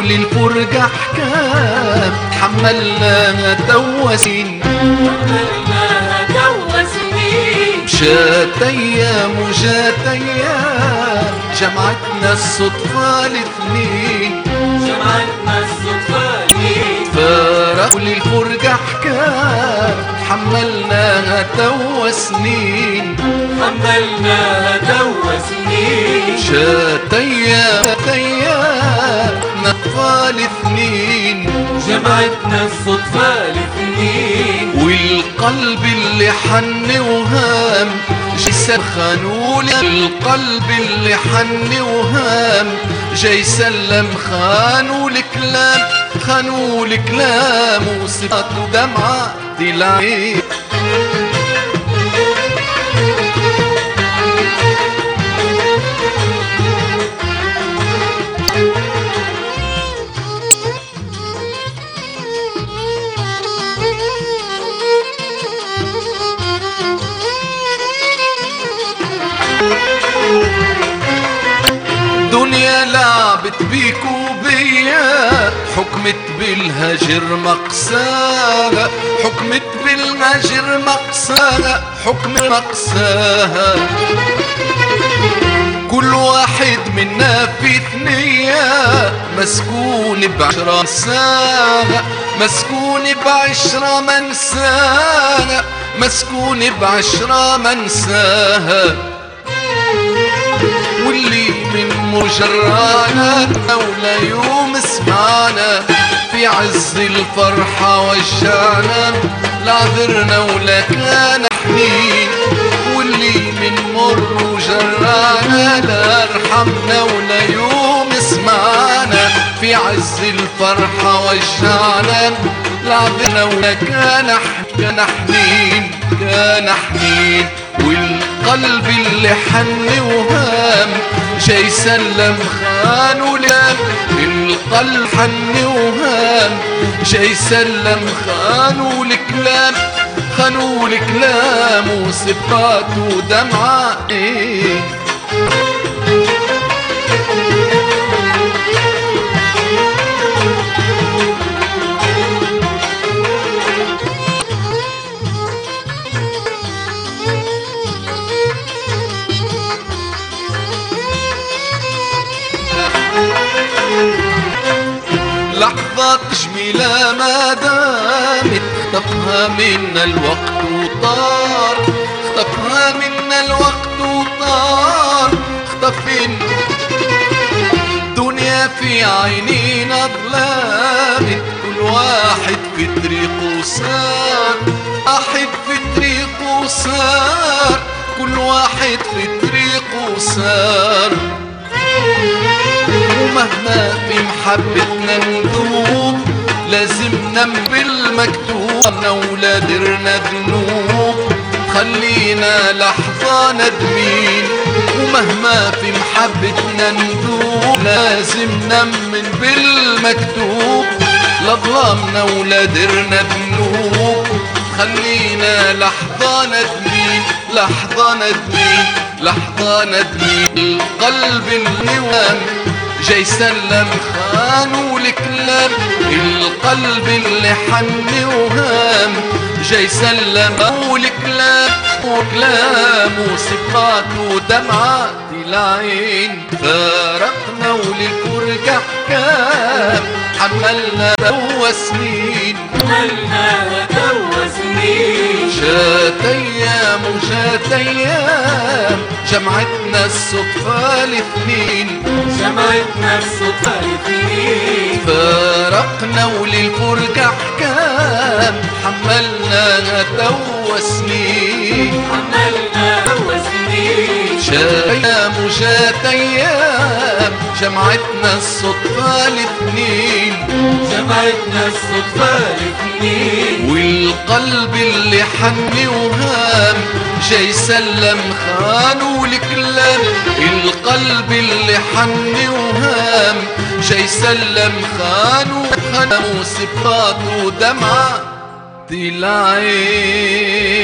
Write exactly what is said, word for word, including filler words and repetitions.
وللفرقة أحكام حملناها توا سنين حملناها توا سنين. جات أيام وجات أيام جمعتنا الصدفة الاثنين جمعتنا الصدفة الاثنين. فارق وللفرقة أحكام حملناها توا سنين حملناها توا سنين. جات أيام أيام نطفى الاثنين جمعتنا الصدفة الاثنين. والقلب اللي حن وهام جاي سخنوا لي القلب اللي حن وهام جاي سلم خانوا الكلام خانوا الكلام وصفات ودمعة العين. دنيا لعبت بيك وبيا حكمت بالهجر مقساها حكمت بالهجر مقساها حكم مقساها. كل واحد منا في ثنية مسكون بعشرة منساها مسكون بعشرة منساها مسكون بعشرة منساها. واللي من مجرانا ولا يوم سمعنا في عز الفرحة وجعنا لا عذرنا ولا كان حنين. واللي من مر وجرانا لا ارحمنا ولا يوم سمعنا في عز الفرحة وجعنا لا عذرنا ولا كان حنين كان حنين. والقلب اللي حن وهام جاي سلم خان ولام القلب حن وهام جاي سلم خانوا الكلام خانوا الكلام وصفات ودمعة إيه. لحظة جميلة ما دامت اختطفها منا الوقت وطار اختطفها منا الوقت وطار اختفين. دنيا في عينينا ظلامت كل واحد في طريقه صار واحد في طريقه صار كل واحد في طريقه صار. ومهما في محبتنا نذوب لازم نم بالمكتوب ولا درنا ذنوب خلينا لحظة ندمين. ومهما في محبتنا نذوب لازم نمن بالمكتوب لا ظلمنا ولا درنا ذنوب خلينا لحظة ندمين لحظة ندمين لحظة ندمين. القلب النوام جاي سلم خانوا الكلام القلب اللي حن وهام جاي سلم الكلام وكلام وصفات ودمعات العين. فارقنا وللفرقة أحكام حملنا توا سنين حملناها توا سنين. جات أيام وجات أيام جمعتنا الصدفة الاثنين جمعتنا الصدفة الاثنين. فارقنا وللفرقة أحكام حملناها توا سنين حملناها توا سنين. جات أيام وجات أيام جمعتنا الصدفة الاثنين جمعتنا الصدفة الاثنين. والقلب اللي حن وهام جاي سلم خانوا الكلام القلب اللي حن وهام جاي سلم خانوا خانوا صفات ودمعة العين.